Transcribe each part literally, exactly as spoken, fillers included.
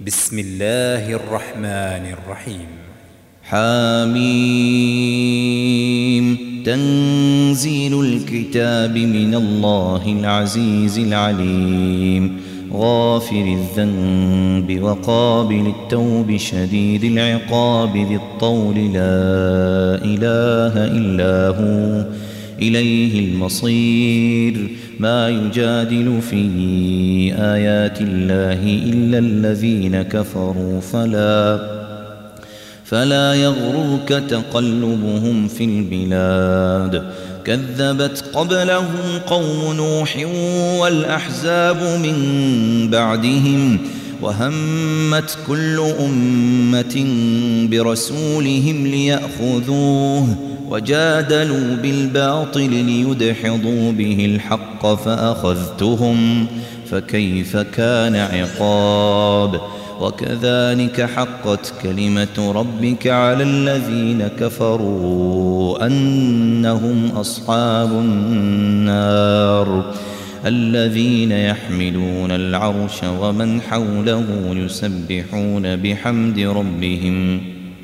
بسم الله الرحمن الرحيم. حاميم. تنزيل الكتاب من الله العزيز العليم، غافر الذنب وقابل التوب شديد العقاب ذي الطول، لا إله إلا هو إليه المصير. ما يجادل في آيات الله إلا الذين كفروا، فلا فلا يغررك تقلبهم في البلاد. كذبت قبلهم قوم نوح والأحزاب من بعدهم، وهمت كل أمة برسولهم ليأخذوه، وجادلوا بالباطل ليدحضوا به الحق فأخذتهم، فكيف كان عقاب. وكذلك حقت كلمة ربك على الذين كفروا أنهم أصحاب النار. الذين يحملون العرش ومن حوله يسبحون بحمد ربهم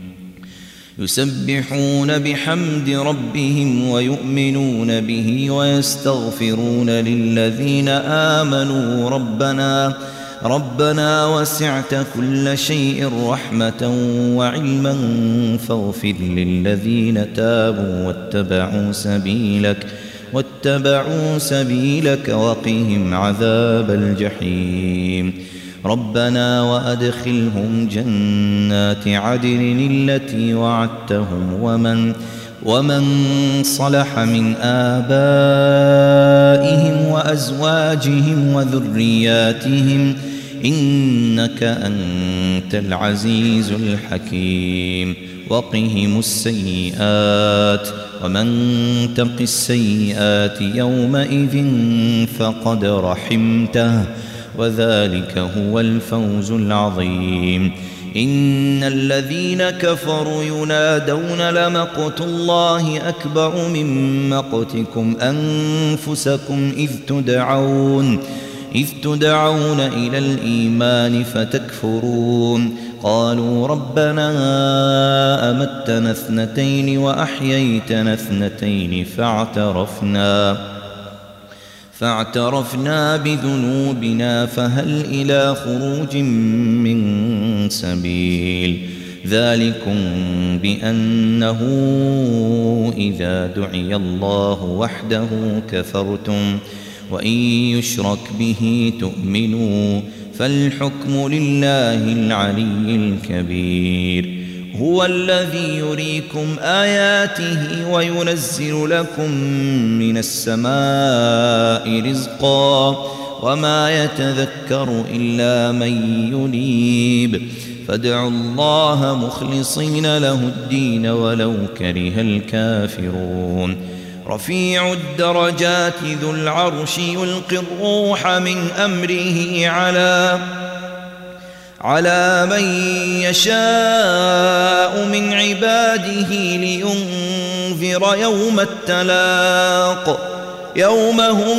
يسبحون بحمد ربهم ويؤمنون به ويستغفرون للذين آمنوا ربنا ربنا وسعت كل شيء رحمة وعلما فاغفر للذين تابوا واتبعوا سبيلك واتبعوا سبيلك وقهم عذاب الجحيم. ربنا وأدخلهم جنات عدن التي وعدتهم ومن ومن صلح من آبائهم وأزواجهم وذرياتهم إنك أنت العزيز الحكيم. وقهم السيئات ومن تق السيئات يومئذ فقد رحمته، وذلك هو الفوز العظيم. إن الذين كفروا ينادون لمقت الله أكبر من مقتكم أنفسكم إذ تدعون إذ تدعون إلى الإيمان فتكفرون. قالوا ربنا أمتنا اثنتين وأحييتنا اثنتين فاعترفنا فاعترفنا بذنوبنا فهل إلى خروج من سبيل. ذلكم بأنه إذا دعي الله وحده كفرتم وإن يشرك به تؤمنوا، فالحكم لله العلي الكبير. هو الذي يريكم آياته وينزل لكم من السماء رزقا، وما يتذكر إلا من ينيب. فادعوا الله مخلصين له الدين ولو كره الكافرون. رفيع الدرجات ذو العرش يلقي الروح من أمره على على من يشاء من عباده لينذر يوم التلاق، يوم هم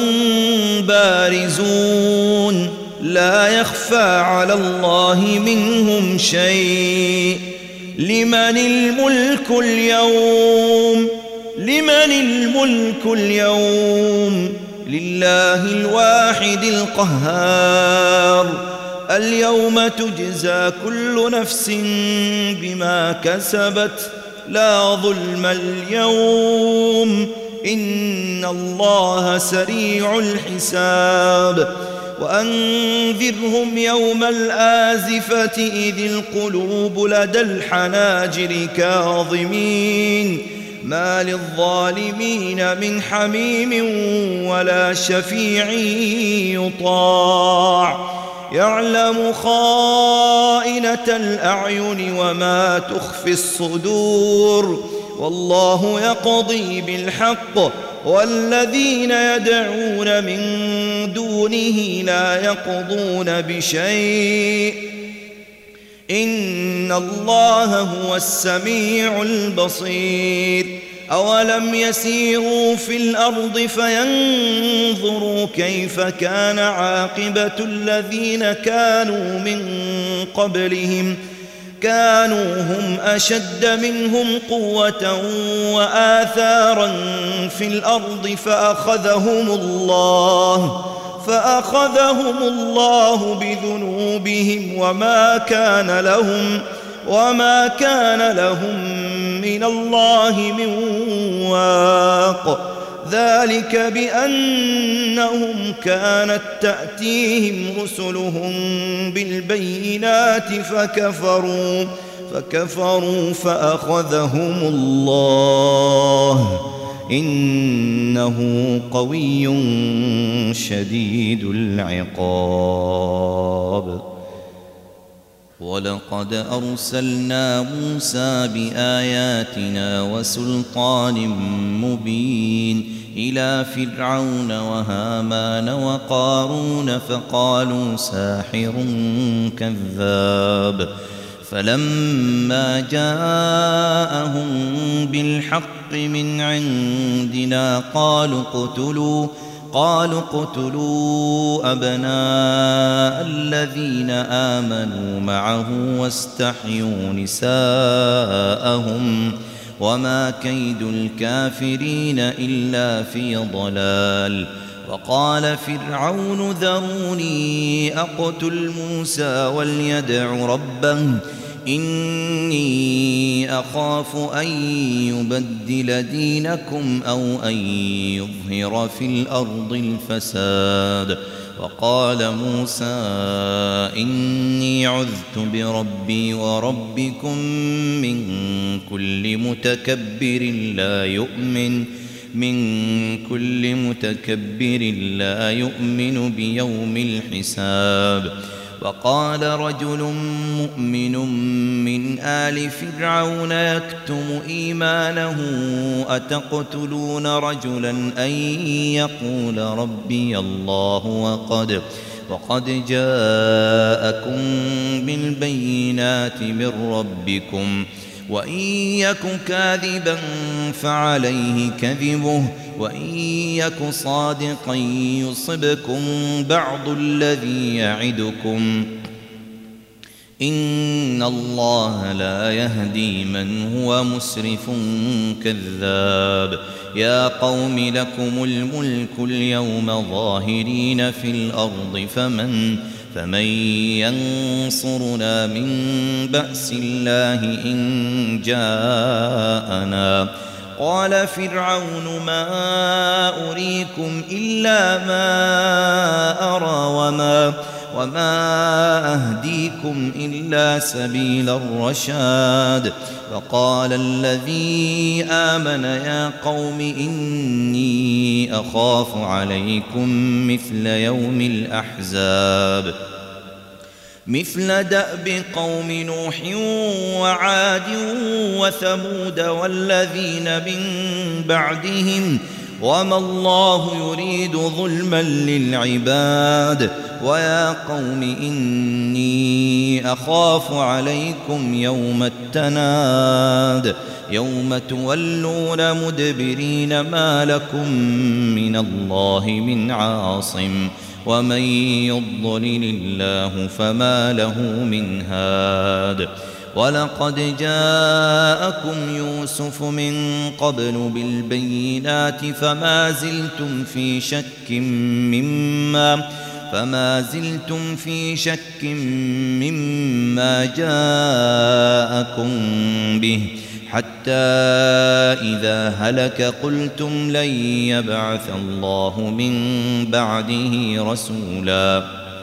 بارزون لا يخفى على الله منهم شيء. لمن الملك اليوم لمن الملك اليوم لله الواحد القهار. اليوم تجزى كل نفس بما كسبت لا ظلم اليوم إن الله سريع الحساب. وأنذرهم يوم الآزفة إذ القلوب لدى الحناجر كاظمين، ما للظالمين من حميم ولا شفيع يطاع. يعلم خائنة الأعين وما تخفي الصدور، والله يقضي بالحق والذين يدعون من دونه لا يقضون بشيء إن الله هو السميع البصير. أولم يسيروا في الأرض فينظروا كيف كان عاقبة الذين كانوا من قبلهم كانوا هم أشد منهم قوة وآثارا في الأرض فأخذهم الله فأخذهم الله بذنوبهم وما كان لهم وما كان لهم من الله من واق ذلك بأنهم كانت تأتيهم رسلهم بالبينات فكفروا فكفروا فأخذهم الله إنه قوي شديد العقاب. ولقد أرسلنا موسى بآياتنا وسلطان مبين إلى فرعون وهامان وقارون فقالوا ساحر كذاب فلما جاءهم بالحق من عندنا قالوا اقتلوا قالوا اقتلوا أبناء الذين آمنوا معه واستحيوا نساءهم وما كيد الكافرين إلا في ضلال. وقال فرعون ذروني أقتل موسى وليدع ربه إني أخاف أن يبدل دينكم أو أن يظهر في الأرض الفساد. وقال موسى إني عذت بربي وربكم من كل متكبر لا يؤمن من كل متكبر لا يؤمن بيوم الحساب. وقال رجل مؤمن من آل فرعون يكتم إيمانه أتقتلون رجلا أن يقول ربي الله وقد وقد جاءكم بالبينات من ربكم وإن يك كاذبا فعليه كذبه وإن يك صادقا يصبكم بعض الذي يعدكم إن الله لا يهدي من هو مسرف كذاب. يا قوم لكم الملك اليوم ظاهرين في الأرض فمن فمن ينصرنا من بأس الله إن جاءنا. قال فرعون ما أريكم إلا ما أرى وما وما أهديكم إلا سبيل الرشاد. وقال الذي آمن يا قوم إني أخاف عليكم مثل يوم الأحزاب مثل دأب قوم نوح وعاد وثمود والذين من بعدهم وما الله يريد ظلما للعباد. ويا قوم إني أخاف عليكم يوم التناد يوم تولون مدبرين ما لكم من الله من عاصم ومن يضلل الله فما له من هاد. ولقد جاءكم يوسف من قبل بالبينات فما زلتم في شك مما فما زلتم في شك مما جاءكم به حتى إذا هلك قلتم لن يبعث الله من بعده رسولا.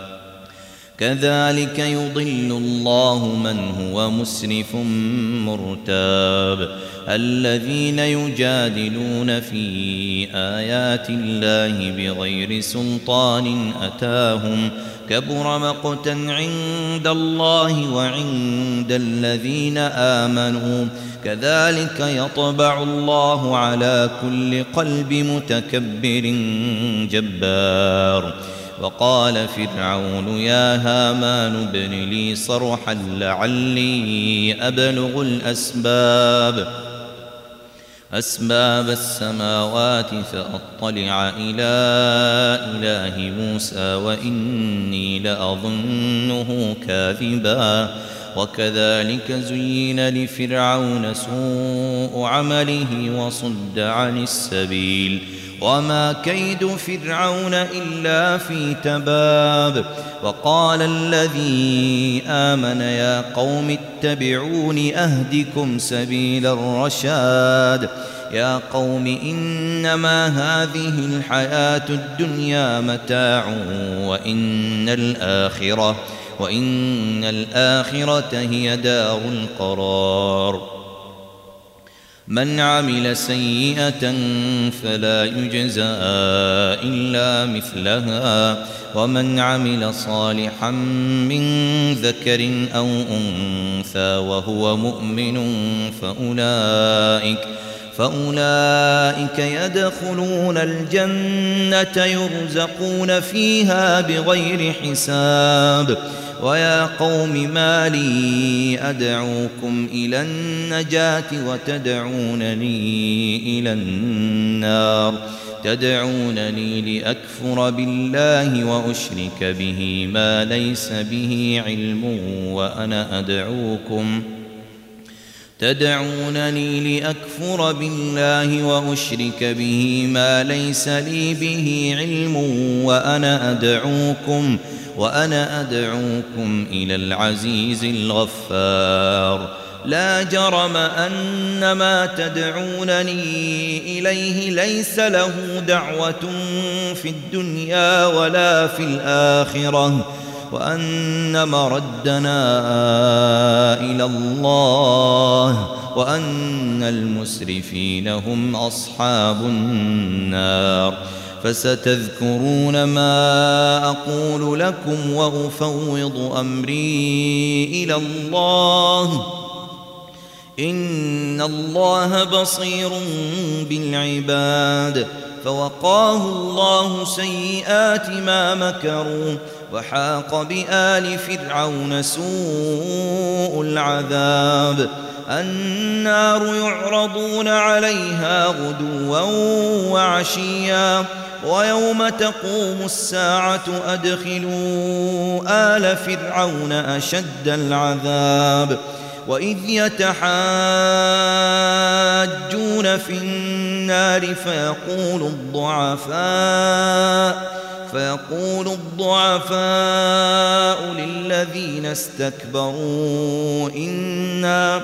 كذلك يضل الله من هو مسرف مرتاب. الذين يجادلون في آيات الله بغير سلطان أتاهم كبر مقتا عند الله وعند الذين آمنوا كذلك يطبع الله على كل قلب متكبر جبار. وقال فرعون يا هامان ابن لي صرحا لعلي أبلغ الأسباب أسباب السماوات فأطلع إلى إله موسى وإني لأظنه كاذبا وكذلك زين لفرعون سوء عمله وصد عن السبيل وما كيد فرعون إلا في تباب. وقال الذي آمن يا قوم اتبعون أهدكم سبيل الرشاد. يا قوم إنما هذه الحياة الدنيا متاع وإن الآخرة وإن الآخرة هي دار القرار. من عمل سيئة فلا يجزى إلا مثلها ومن عمل صالحا من ذكر أو أنثى وهو مؤمن فأولئك فأولئك يدخلون الجنة يرزقون فيها بغير حساب. ويا قوم ما لي أدعوكم إلى النجاة وتدعونني إلى النار تدعونني لأكفر بالله وأشرك به ما ليس به علم وأنا أدعوكم تدعونني لأكفر بالله وأشرك به ما ليس لي به علم وأنا أدعوكم وأنا أدعوكم إلى العزيز الغفار. لا جرم أن ما تدعونني إليه ليس له دعوة في الدنيا ولا في الآخرة وأن مردنا إلى الله وأن المسرفين هم أصحاب النار. فستذكرون ما أقول لكم وأفوض أمري إلى الله إن الله بصير بالعباد. فوقاه الله سيئات ما مكروا وحاق بآل فرعون سوء العذاب. النار يعرضون عليها غدوا وعشيا ويوم تقوم الساعة أدخلوا آل فرعون أشد العذاب. وإذ يتحاجون في النار فيقول الضعفاء فيقول الضعفاء للذين استكبروا إنا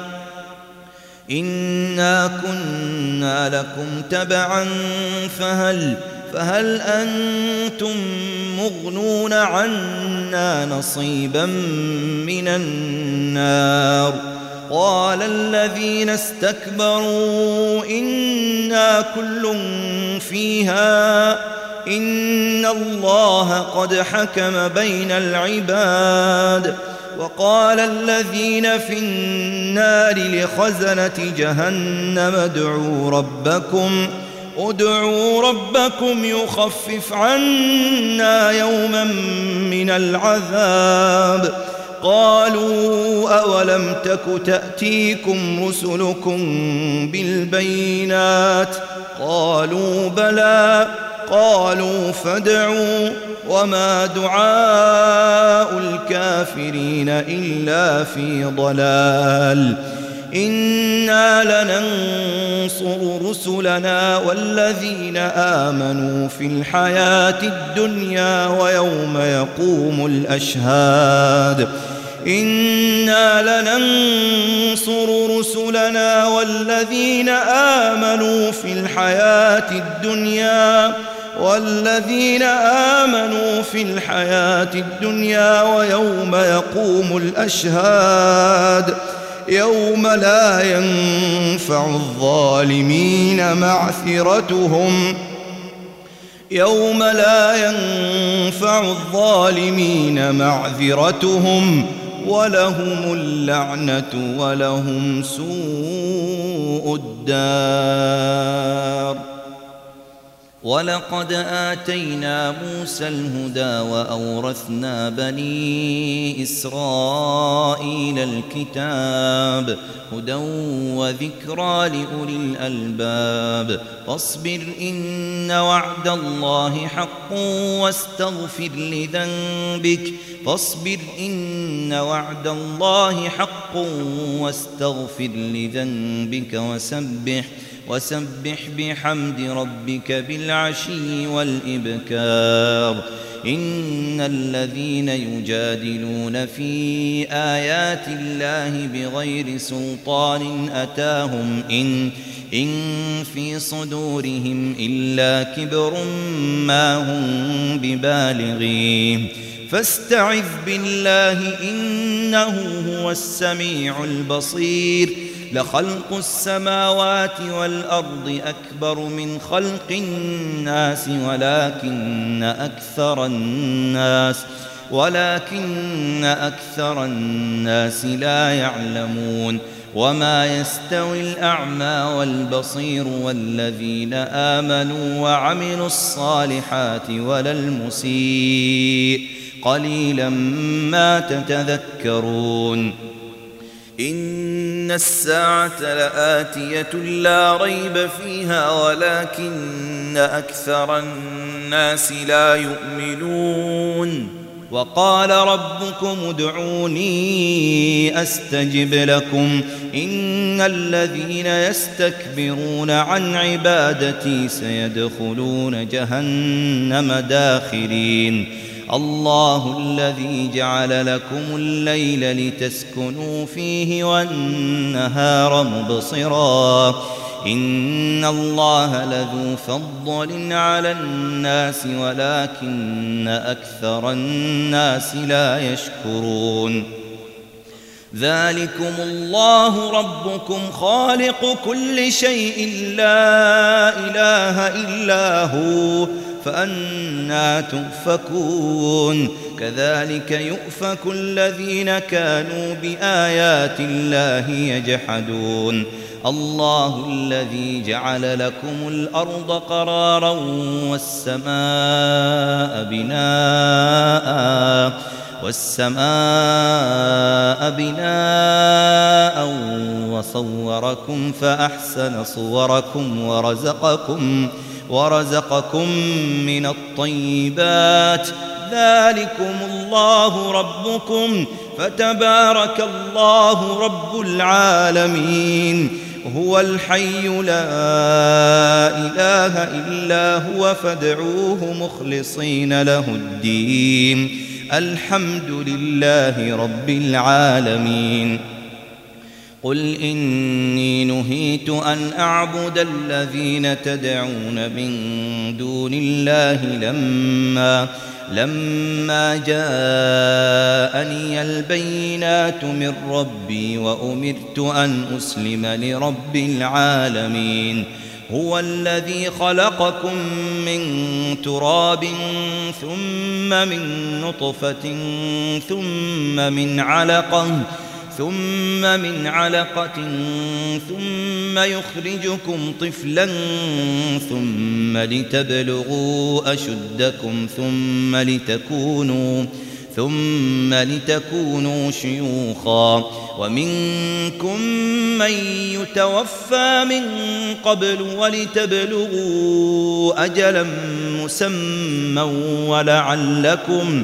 إنا كنا لكم تبعا فهل فهل أنتم مغنون عنا نصيبا من النار. قال الذين استكبروا إنا كل فيها إن الله قد حكم بين العباد. وقال الذين في النار لخزنة جهنم ادعوا ربكم ادعوا ربكم يخفف عنا يوما من العذاب. قالوا أولم تك تأتيكم رسلكم بالبينات قالوا بلى قالوا فادعوا وما دعاء الكافرين إلا في ضلال. إنا لننصر رسلنا والذين آمنوا في الحياة الدنيا ويوم يقوم الأشهاد. إنا لننصر رسلنا والذين آمنوا في الحياة الدنيا والذين آمنوا في الحياة الدنيا ويوم يقوم الأشهاد. يوم لا ينفع الظالمين معذرتهم يوم لا ينفع الظالمين معذرتهم ولهم اللعنة ولهم سوء الدار. ولقد آتينا موسى الهدى وأورثنا بني إسرائيل الكتاب هدى وذكرى لأولي الألباب فاصبر إن وعد الله حق واستغفر لذنبك فاصبر إن وعد الله حق واستغفر لذنبك وسبح وسبح بحمد ربك بالعشي والإبكار إن الذين يجادلون في آيات الله بغير سلطان أتاهم إن إن في صدورهم إلا كبر ما هم ببالغيه فاستعذ بالله إنه هو السميع البصير لخلق السماوات والأرض أكبر من خلق الناس ولكن أكثر الناس ولكن أكثر الناس لا يعلمون وما يستوي الأعمى والبصير والذين آمنوا وعملوا الصالحات ولا المسيء قليلا ما تتذكرون إن الساعة لآتية لا ريب فيها ولكن أكثر الناس لا يؤمنون وقال ربكم ادعوني أستجب لكم إن الذين يستكبرون عن عبادتي سيدخلون جهنم داخرين الله الذي جعل لكم الليل لتسكنوا فيه والنهار مبصرا إن الله لذو فضل على الناس ولكن أكثر الناس لا يشكرون ذلكم الله ربكم خالق كل شيء لا إله إلا هو فأنى تؤفكون كذلك يؤفك الذين كانوا بآيات الله يجحدون الله الذي جعل لكم الأرض قرارا والسماء بناء والسماء بناء وصوركم فأحسن صوركم ورزقكم ورزقكم من الطيبات ذلكم الله ربكم فتبارك الله رب العالمين هو الحي لا إله إلا هو فادعوه مخلصين له الدين الحمد لله رب العالمين قل إني نهيت أن أعبد الذين تدعون من دون الله لما لما جاءني البينات من ربي وأمرت أن أسلم لرب العالمين هو الذي خلقكم من تراب ثم من نطفة ثم من علقة ثم من علقة ثم يخرجكم طفلا ثم لتبلغوا أشدكم ثم لتكونوا ثم لتكونوا شيوخا ومنكم من يتوفى من قبل ولتبلغوا أجلا مسمى ولعلكم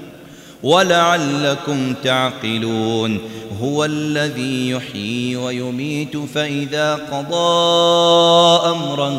ولعلكم تعقلون هو الذي يحيي ويميت فإذا قضى أمرا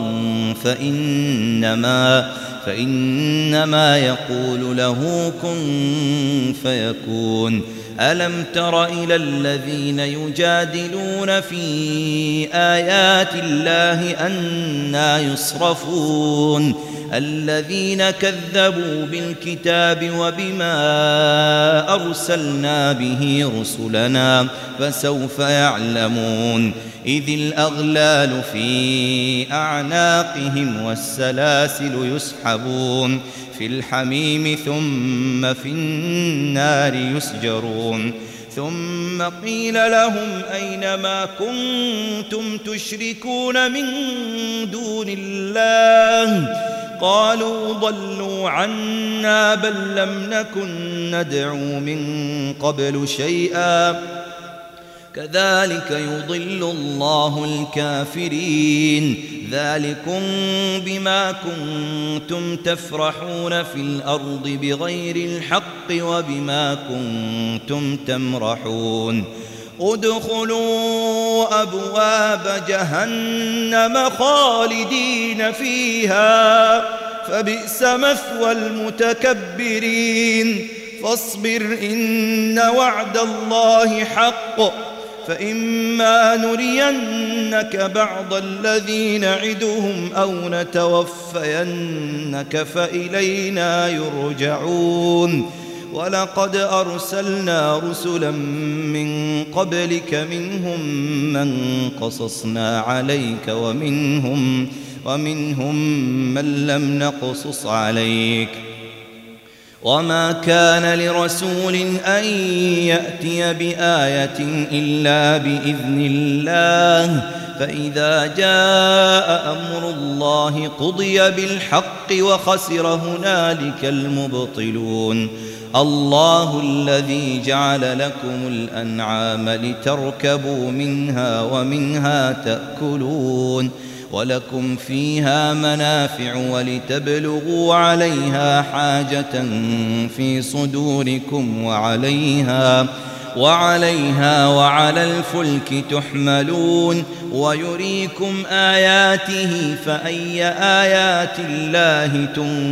فإنما فإنما يقول له كن فيكون ألم تر إلى الذين يجادلون في آيات الله أنى يصرفون الذين كذبوا بالكتاب وبما أرسلنا به رسلنا فسوف يعلمون إذ الأغلال في أعناقهم والسلاسل يسحبون في الحميم ثم في النار يسجرون ثم قيل لهم أين ما كنتم تشركون من دون الله قالوا ضلوا عنا بل لم نكن ندعو من قبل شيئا كذلك يضل الله الكافرين ذلكم بما كنتم تفرحون في الأرض بغير الحق وبما كنتم تمرحون ادخلوا أبواب جهنم خالدين فيها فبئس مثوى المتكبرين فاصبر إن وعد الله حق فإما نرينك بعض الذي نعدهم أو نتوفينك فإلينا يرجعون ولقد أرسلنا رسلا من قبلك منهم من قصصنا عليك ومنهم, ومنهم من لم نقصص عليك وما كان لرسول أن يأتي بآية إلا بإذن الله فإذا جاء أمر الله قضي بالحق وخسر هنالك المبطلون الله الذي جعل لكم الأنعام لتركبوا منها ومنها تأكلون ولكم فيها منافع ولتبلغوا عليها حاجة في صدوركم وعليها وعليها وعلى الفلك تحملون ويريكم آياته فأي آيات الله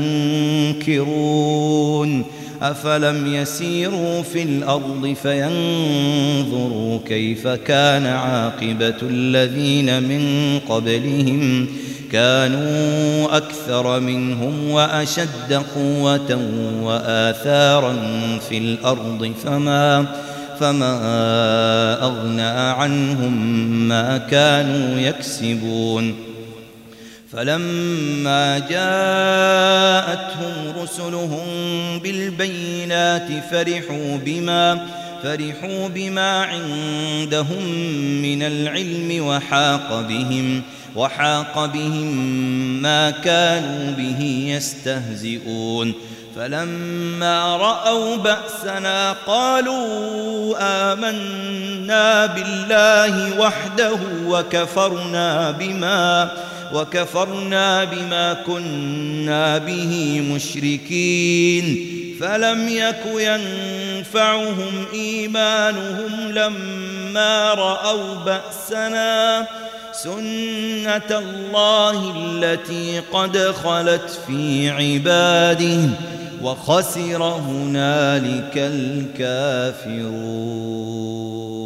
تنكرون أفلم يسيروا في الأرض فينظروا كيف كان عاقبة الذين من قبلهم كانوا أكثر منهم وأشد قوة وآثارا في الأرض فما فما أغنى عنهم ما كانوا يكسبون فلما جاءتهم رسلهم بالبينات فرحوا بما فرحوا بما عندهم من العلم وحاق بهم وحاق بهم ما كانوا به يستهزئون فلما رأوا بأسنا قالوا آمنا بالله وحده وكفرنا بما وكفرنا بما كنا به مشركين فلم يك ينفعهم إيمانهم لما رأوا بأسنا سنة الله التي قد خلت في عباده وخسر هنالك الكافرون.